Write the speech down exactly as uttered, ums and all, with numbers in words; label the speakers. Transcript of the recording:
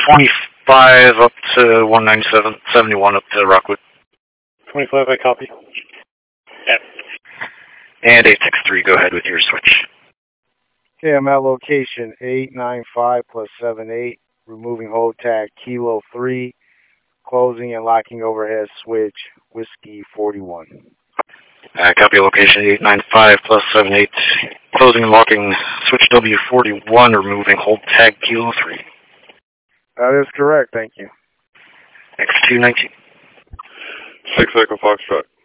Speaker 1: twenty-five up to one ninety-seven, seventy-one up to Rockwood.
Speaker 2: twenty-five, I copy.
Speaker 1: Yep. And eight six three, go ahead with your switch.
Speaker 3: Okay, I'm at location eight nine five plus seven eight, removing hold tag Kilo three, closing and locking overhead switch Whiskey forty-one.
Speaker 1: Uh, copy location eight nine five plus seven eight, closing and locking switch W forty-one, removing hold tag Kilo three.
Speaker 3: That is correct, thank you.
Speaker 1: X two nineteen.
Speaker 4: Six Echo Foxtrot.